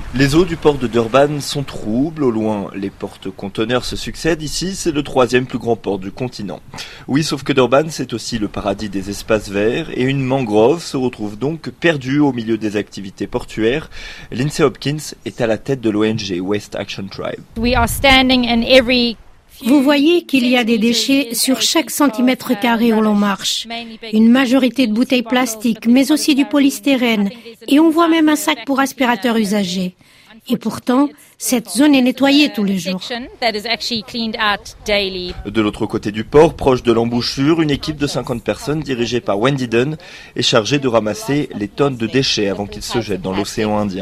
Les eaux du port de Durban sont troubles. Au loin, les porte-conteneurs se succèdent. Ici, c'est le 3e plus grand port du continent. Oui, sauf que Durban, c'est aussi le paradis des espaces verts et une mangrove se retrouve donc perdue au milieu des activités portuaires. Lindsay Hopkins est à la tête de l'ONG Waste Action Tribe. Vous voyez qu'il y a des déchets sur chaque centimètre carré où l'on marche. Une majorité de bouteilles plastiques, mais aussi du polystyrène. Et on voit même un sac pour aspirateur usagé. Et pourtant, cette zone est nettoyée tous les jours. De l'autre côté du port, proche de l'embouchure, une équipe de 50 personnes dirigée par Wendy Dunn est chargée de ramasser les tonnes de déchets avant qu'ils se jettent dans l'océan Indien.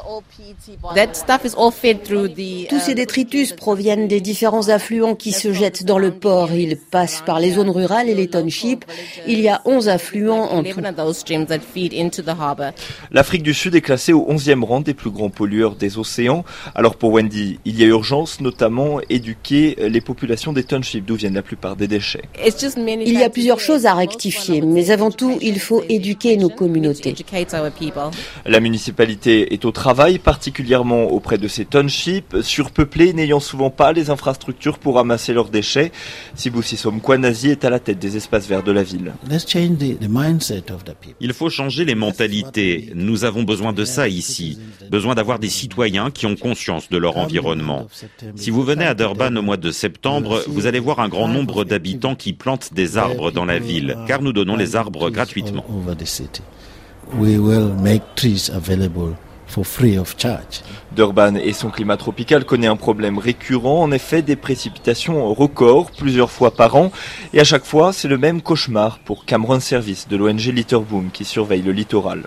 Tous ces détritus proviennent des différents affluents qui se jettent dans le port. Ils passent par les zones rurales et les townships. Il y a 11 affluents en tout. L'Afrique du Sud est classée au 11e rang des plus grands pollueurs des océans. Alors pour Wendy, il y a urgence, notamment éduquer les populations des townships d'où viennent la plupart des déchets. Il y a plusieurs choses à rectifier, mais avant tout, il faut éduquer nos communautés. La municipalité est au travail, particulièrement auprès de ces townships, surpeuplés, n'ayant souvent pas les infrastructures pour ramasser leurs déchets. Sibusiso Mkwanazi est à la tête des espaces verts de la ville. Il faut changer les mentalités. Nous avons besoin de ça ici. Besoin d'avoir des citoyens qui ont conscience de leur environnement. Si vous venez à Durban au mois de septembre, vous allez voir un grand nombre d'habitants qui plantent des arbres dans la ville, car nous donnons les arbres gratuitement. Durban et son climat tropical connaît un problème récurrent, en effet des précipitations records plusieurs fois par an, et à chaque fois c'est le même cauchemar pour Cameron Service de l'ONG Litterboom qui surveille le littoral.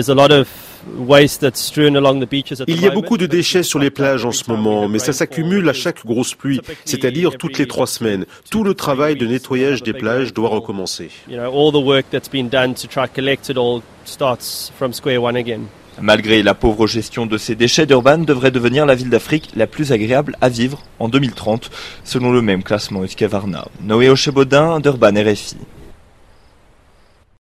Il y a beaucoup de déchets sur les plages en ce moment, mais ça s'accumule à chaque grosse pluie, c'est-à-dire toutes les 3 semaines. Tout le travail de nettoyage des plages doit recommencer. Malgré la pauvre gestion de ces déchets, Durban devrait devenir la ville d'Afrique la plus agréable à vivre en 2030, selon le même classement Husqvarna. Noé Ochebodin, Durban, RFI.